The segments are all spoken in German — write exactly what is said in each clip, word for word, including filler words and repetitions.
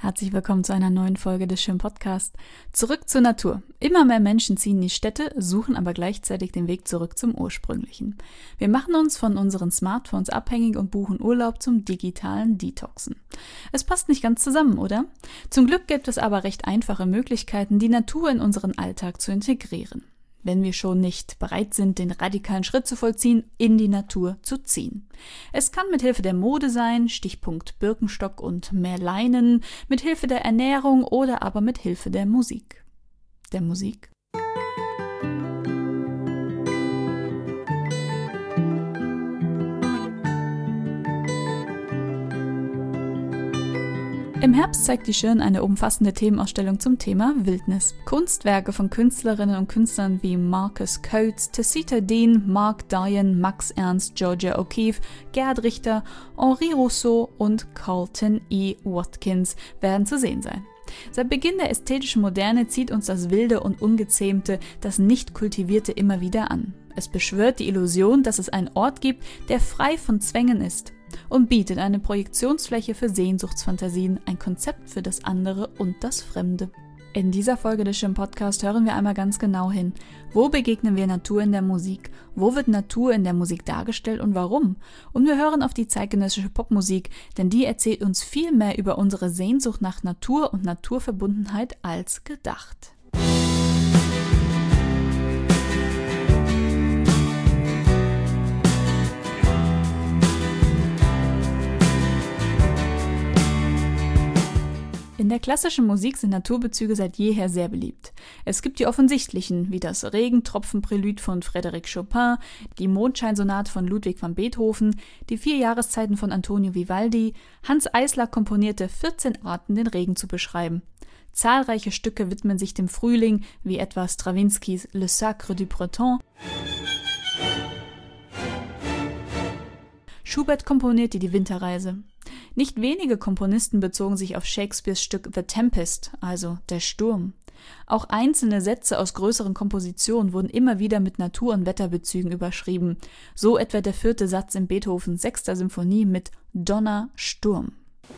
Herzlich willkommen zu einer neuen Folge des Schirm Podcast. Zurück zur Natur. Immer mehr Menschen ziehen in die Städte, suchen aber gleichzeitig den Weg zurück zum Ursprünglichen. Wir machen uns von unseren Smartphones abhängig und buchen Urlaub zum digitalen Detoxen. Es passt nicht ganz zusammen, oder? Zum Glück gibt es aber recht einfache Möglichkeiten, die Natur in unseren Alltag zu integrieren. Wenn wir schon nicht bereit sind, den radikalen Schritt zu vollziehen, in die Natur zu ziehen. Es kann mit Hilfe der Mode sein, Stichpunkt Birkenstock und mehr Leinen, mit Hilfe der Ernährung oder aber mit Hilfe der Musik. Der Musik? Im Herbst zeigt die Schirn eine umfassende Themenausstellung zum Thema Wildnis. Kunstwerke von Künstlerinnen und Künstlern wie Marcus Coates, Tessita Dean, Mark Dion, Max Ernst, Georgia O'Keeffe, Gerhard Richter, Henri Rousseau und Carlton E. Watkins werden zu sehen sein. Seit Beginn der ästhetischen Moderne zieht uns das Wilde und Ungezähmte, das Nicht-Kultivierte immer wieder an. Es beschwört die Illusion, dass es einen Ort gibt, der frei von Zwängen ist und bietet eine Projektionsfläche für Sehnsuchtsfantasien, ein Konzept für das andere und das Fremde. In dieser Folge des Schirm Podcast hören wir einmal ganz genau hin. Wo begegnen wir Natur in der Musik? Wo wird Natur in der Musik dargestellt und warum? Und wir hören auf die zeitgenössische Popmusik, denn die erzählt uns viel mehr über unsere Sehnsucht nach Natur und Naturverbundenheit als gedacht. In der klassischen Musik sind Naturbezüge seit jeher sehr beliebt. Es gibt die offensichtlichen, wie das Regentropfen-Prälude von Frédéric Chopin, die Mondscheinsonate von Ludwig van Beethoven, die vier Jahreszeiten von Antonio Vivaldi. Hans Eisler komponierte vierzehn Arten, den Regen zu beschreiben. Zahlreiche Stücke widmen sich dem Frühling, wie etwa Strawinskys Le Sacre du Printemps. Schubert komponierte die Winterreise. Nicht wenige Komponisten bezogen sich auf Shakespeares Stück The Tempest, also der Sturm. Auch einzelne Sätze aus größeren Kompositionen wurden immer wieder mit Natur- und Wetterbezügen überschrieben, so etwa der vierte Satz in Beethovens sechster Symphonie mit Donner, Sturm.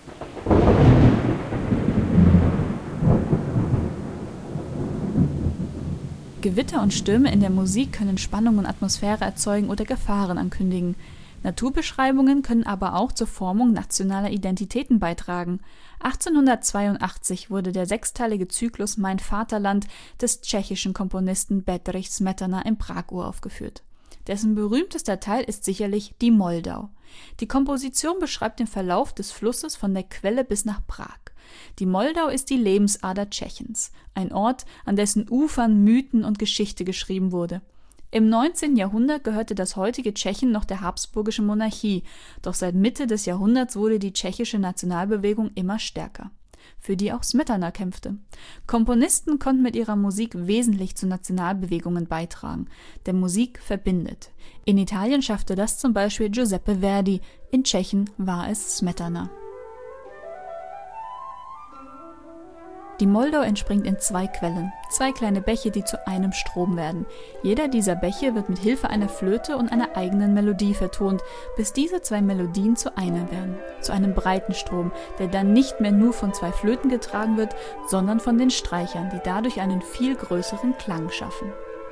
Gewitter und Stürme in der Musik können Spannung und Atmosphäre erzeugen oder Gefahren ankündigen. Naturbeschreibungen können aber auch zur Formung nationaler Identitäten beitragen. achtzehnhundertzweiundachtzig wurde der sechsteilige Zyklus Mein Vaterland des tschechischen Komponisten Bedřich Smetana in Prag uraufgeführt. Dessen berühmtester Teil ist sicherlich die Moldau. Die Komposition beschreibt den Verlauf des Flusses von der Quelle bis nach Prag. Die Moldau ist die Lebensader Tschechiens, ein Ort, an dessen Ufern Mythen und Geschichte geschrieben wurde. Im neunzehnten Jahrhundert gehörte das heutige Tschechien noch der habsburgischen Monarchie, doch seit Mitte des Jahrhunderts wurde die tschechische Nationalbewegung immer stärker, für die auch Smetana kämpfte. Komponisten konnten mit ihrer Musik wesentlich zu Nationalbewegungen beitragen, denn Musik verbindet. In Italien schaffte das zum Beispiel Giuseppe Verdi, in Tschechien war es Smetana. Die Moldau entspringt in zwei Quellen, zwei kleine Bäche, die zu einem Strom werden. Jeder dieser Bäche wird mit Hilfe einer Flöte und einer eigenen Melodie vertont, bis diese zwei Melodien zu einer werden, zu einem breiten Strom, der dann nicht mehr nur von zwei Flöten getragen wird, sondern von den Streichern, die dadurch einen viel größeren Klang schaffen.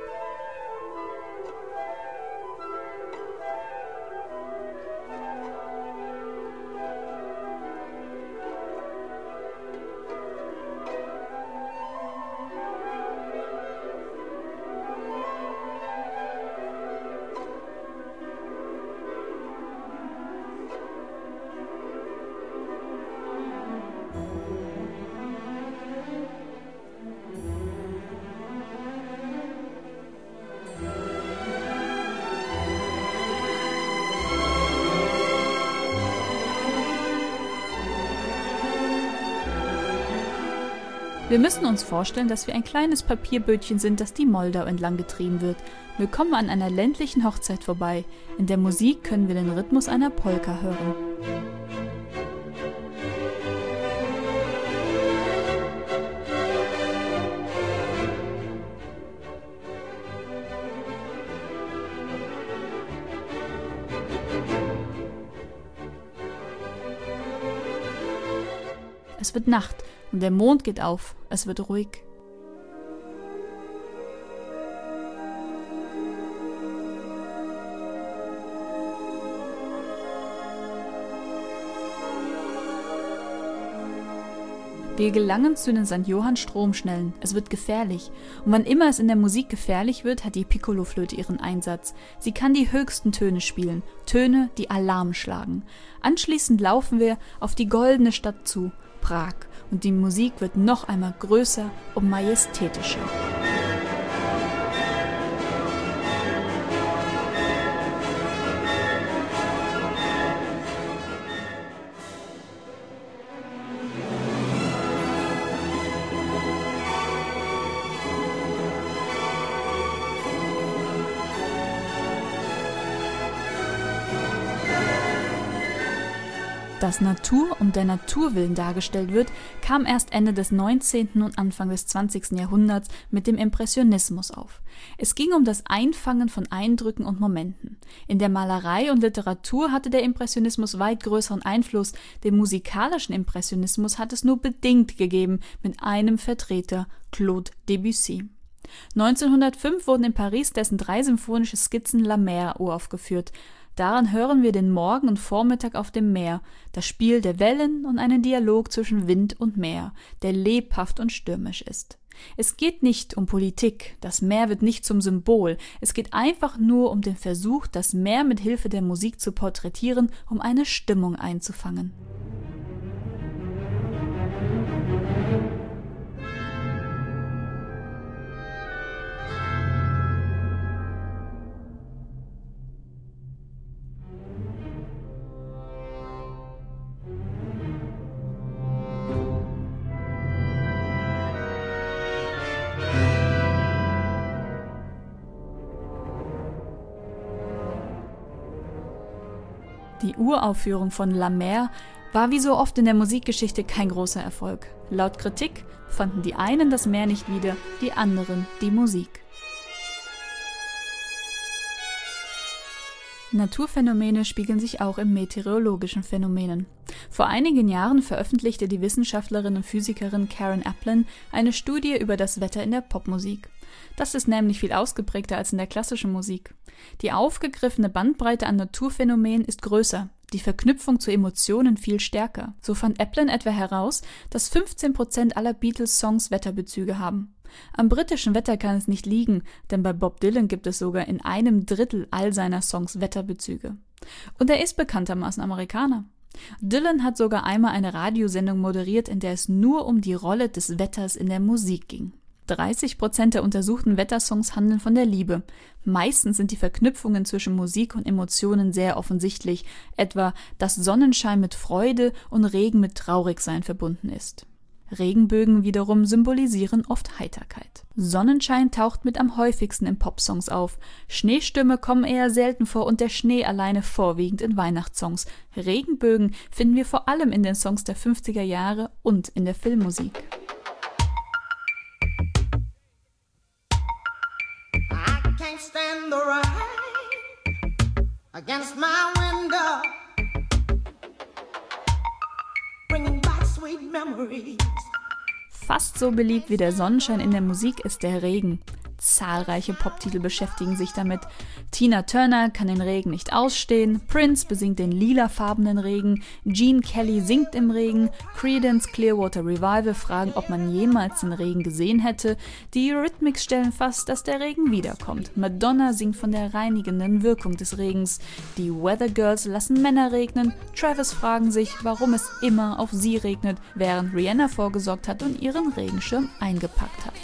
Wir müssen uns vorstellen, dass wir ein kleines Papierbötchen sind, das die Moldau entlang getrieben wird. Wir kommen an einer ländlichen Hochzeit vorbei. In der Musik können wir den Rhythmus einer Polka hören. Es wird Nacht und der Mond geht auf, es wird ruhig. Wir gelangen zu den Sankt Johann Stromschnellen. Es wird gefährlich. Und wann immer es in der Musik gefährlich wird, hat die Piccoloflöte ihren Einsatz. Sie kann die höchsten Töne spielen. Töne, die Alarm schlagen. Anschließend laufen wir auf die goldene Stadt zu, Prag. Und die Musik wird noch einmal größer und majestätischer. Dass Natur um der Natur willen dargestellt wird, kam erst Ende des neunzehnten und Anfang des zwanzigsten Jahrhunderts mit dem Impressionismus auf. Es ging um das Einfangen von Eindrücken und Momenten. In der Malerei und Literatur hatte der Impressionismus weit größeren Einfluss, den musikalischen Impressionismus hat es nur bedingt gegeben mit einem Vertreter, Claude Debussy. neunzehnhundertfünf wurden in Paris dessen drei symphonische Skizzen La Mer uraufgeführt. Daran hören wir den Morgen und Vormittag auf dem Meer, das Spiel der Wellen und einen Dialog zwischen Wind und Meer, der lebhaft und stürmisch ist. Es geht nicht um Politik, das Meer wird nicht zum Symbol, es geht einfach nur um den Versuch, das Meer mit Hilfe der Musik zu porträtieren, um eine Stimmung einzufangen. Die Uraufführung von La Mer war wie so oft in der Musikgeschichte kein großer Erfolg. Laut Kritik fanden die einen das Meer nicht wieder, die anderen die Musik. Naturphänomene spiegeln sich auch in meteorologischen Phänomenen. Vor einigen Jahren veröffentlichte die Wissenschaftlerin und Physikerin Karen Aplin eine Studie über das Wetter in der Popmusik. Das ist nämlich viel ausgeprägter als in der klassischen Musik. Die aufgegriffene Bandbreite an Naturphänomenen ist größer, die Verknüpfung zu Emotionen viel stärker. So fand Aplin etwa heraus, dass fünfzehn Prozent aller Beatles-Songs Wetterbezüge haben. Am britischen Wetter kann es nicht liegen, denn bei Bob Dylan gibt es sogar in einem Drittel all seiner Songs Wetterbezüge. Und er ist bekanntermaßen Amerikaner. Dylan hat sogar einmal eine Radiosendung moderiert, in der es nur um die Rolle des Wetters in der Musik ging. dreißig Prozent der untersuchten Wettersongs handeln von der Liebe. Meistens sind die Verknüpfungen zwischen Musik und Emotionen sehr offensichtlich, etwa, dass Sonnenschein mit Freude und Regen mit Traurigsein verbunden ist. Regenbögen wiederum symbolisieren oft Heiterkeit. Sonnenschein taucht mit am häufigsten in Popsongs auf. Schneestürme kommen eher selten vor und der Schnee alleine vorwiegend in Weihnachtssongs. Regenbögen finden wir vor allem in den Songs der fünfziger Jahre und in der Filmmusik. Can't stand the rain against my window, bringing back sweet memories. Fast so beliebt wie der Sonnenschein in der Musik ist der Regen. Zahlreiche Poptitel beschäftigen sich damit. Tina Turner kann den Regen nicht ausstehen, Prince besingt den lilafarbenen Regen, Gene Kelly singt im Regen, Creedence Clearwater Revival fragen, ob man jemals den Regen gesehen hätte, die Eurythmics stellen fest, dass der Regen wiederkommt, Madonna singt von der reinigenden Wirkung des Regens, die Weather Girls lassen Männer regnen, Travis fragen sich, warum es immer auf sie regnet, während Rihanna vorgesorgt hat und ihren Regenschirm eingepackt hat.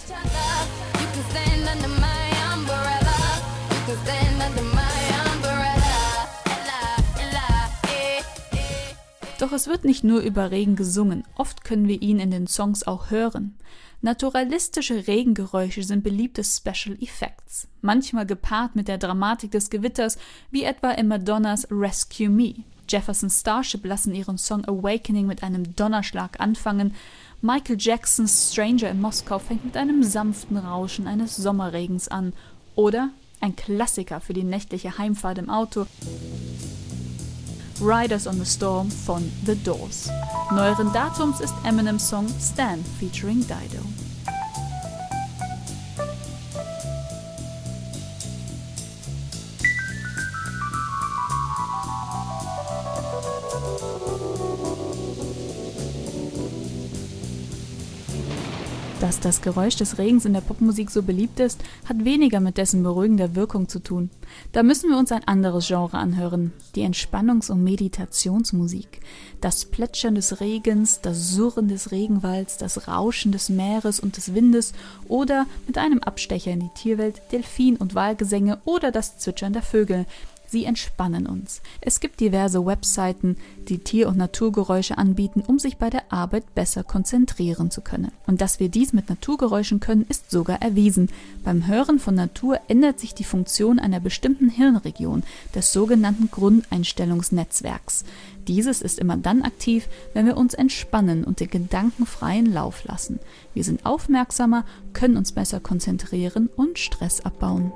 Doch es wird nicht nur über Regen gesungen, oft können wir ihn in den Songs auch hören. Naturalistische Regengeräusche sind beliebte Special Effects, manchmal gepaart mit der Dramatik des Gewitters, wie etwa in Madonnas Rescue Me. Jefferson Starship lassen ihren Song Awakening mit einem Donnerschlag anfangen, Michael Jacksons Stranger in Moskau fängt mit einem sanften Rauschen eines Sommerregens an. Oder ein Klassiker für die nächtliche Heimfahrt im Auto. Riders on the Storm von The Doors. Neueren Datums ist Eminems Song Stan featuring Dido. Dass das Geräusch des Regens in der Popmusik so beliebt ist, hat weniger mit dessen beruhigender Wirkung zu tun. Da müssen wir uns ein anderes Genre anhören, die Entspannungs- und Meditationsmusik. Das Plätschern des Regens, das Surren des Regenwalds, das Rauschen des Meeres und des Windes oder mit einem Abstecher in die Tierwelt Delfin- und Walgesänge oder das Zwitschern der Vögel. Sie entspannen uns. Es gibt diverse Webseiten, die Tier- und Naturgeräusche anbieten, um sich bei der Arbeit besser konzentrieren zu können. Und dass wir dies mit Naturgeräuschen können, ist sogar erwiesen. Beim Hören von Natur ändert sich die Funktion einer bestimmten Hirnregion, des sogenannten Grundeinstellungsnetzwerks. Dieses ist immer dann aktiv, wenn wir uns entspannen und den Gedanken freien Lauf lassen. Wir sind aufmerksamer, können uns besser konzentrieren und Stress abbauen.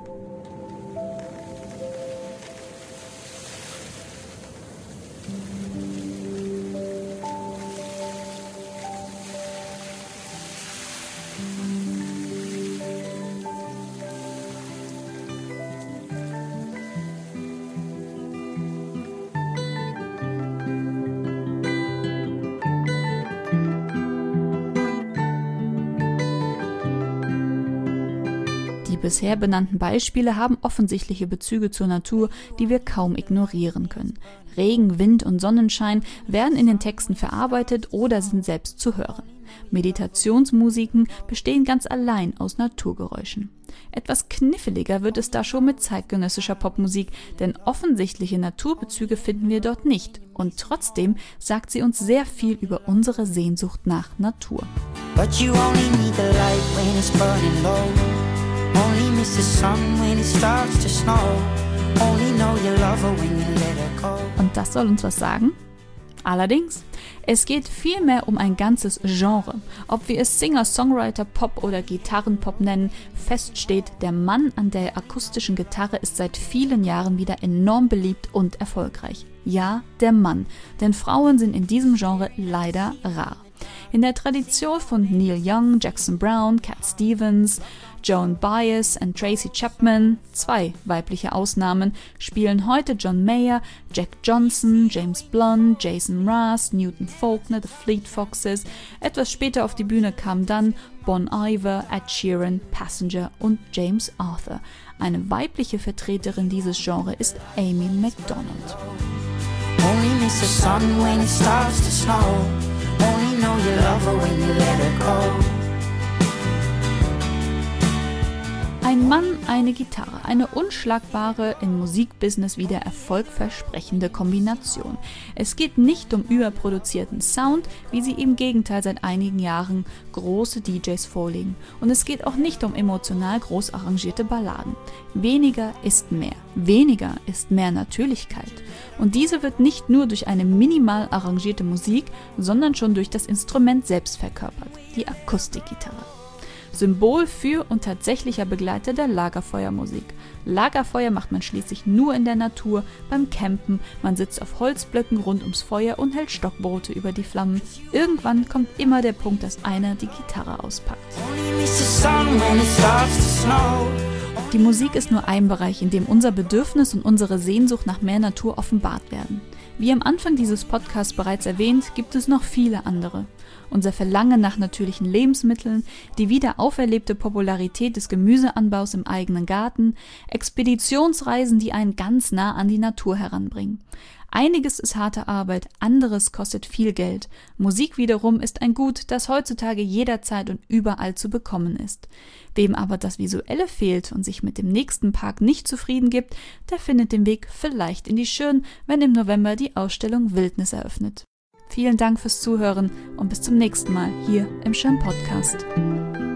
Die bisher benannten Beispiele haben offensichtliche Bezüge zur Natur, die wir kaum ignorieren können. Regen, Wind und Sonnenschein werden in den Texten verarbeitet oder sind selbst zu hören. Meditationsmusiken bestehen ganz allein aus Naturgeräuschen. Etwas kniffliger wird es da schon mit zeitgenössischer Popmusik, denn offensichtliche Naturbezüge finden wir dort nicht. Und trotzdem sagt sie uns sehr viel über unsere Sehnsucht nach Natur. But you only need the light when it's burning low. Only miss the sun when it starts to snow. Only know you love her when you let her go. Und das soll uns was sagen? Allerdings, es geht vielmehr um ein ganzes Genre. Ob wir es Singer-Songwriter-Pop oder Gitarrenpop nennen, fest steht, der Mann an der akustischen Gitarre ist seit vielen Jahren wieder enorm beliebt und erfolgreich. Ja, der Mann, denn Frauen sind in diesem Genre leider rar. In der Tradition von Neil Young, Jackson Browne, Cat Stevens, Joan Baez und Tracy Chapman, zwei weibliche Ausnahmen, spielen heute John Mayer, Jack Johnson, James Blunt, Jason Mraz, Newton Faulkner, The Fleet Foxes. Etwas später auf die Bühne kamen dann Bon Iver, Ed Sheeran, Passenger und James Arthur. Eine weibliche Vertreterin dieses Genres ist Amy Macdonald. Only miss the sun when it starts to snow. Only know you love her when you let her go. Ein Mann, eine Gitarre, eine unschlagbare, im Musikbusiness wieder erfolgversprechende Kombination. Es geht nicht um überproduzierten Sound, wie sie im Gegenteil seit einigen Jahren große D Js vorlegen. Und es geht auch nicht um emotional groß arrangierte Balladen. Weniger ist mehr. Weniger ist mehr Natürlichkeit. Und diese wird nicht nur durch eine minimal arrangierte Musik, sondern schon durch das Instrument selbst verkörpert, die Akustikgitarre. Symbol für und tatsächlicher Begleiter der Lagerfeuermusik. Lagerfeuer macht man schließlich nur in der Natur, beim Campen, man sitzt auf Holzblöcken rund ums Feuer und hält Stockbrote über die Flammen. Irgendwann kommt immer der Punkt, dass einer die Gitarre auspackt. Die Musik ist nur ein Bereich, in dem unser Bedürfnis und unsere Sehnsucht nach mehr Natur offenbart werden. Wie am Anfang dieses Podcasts bereits erwähnt, gibt es noch viele andere. Unser Verlangen nach natürlichen Lebensmitteln, die wieder auferlebte Popularität des Gemüseanbaus im eigenen Garten, Expeditionsreisen, die einen ganz nah an die Natur heranbringen. Einiges ist harte Arbeit, anderes kostet viel Geld. Musik wiederum ist ein Gut, das heutzutage jederzeit und überall zu bekommen ist. Wem aber das Visuelle fehlt und sich mit dem nächsten Park nicht zufrieden gibt, der findet den Weg vielleicht in die Schirn, wenn im November die Ausstellung Wildnis eröffnet. Vielen Dank fürs Zuhören und bis zum nächsten Mal hier im Schirn Podcast.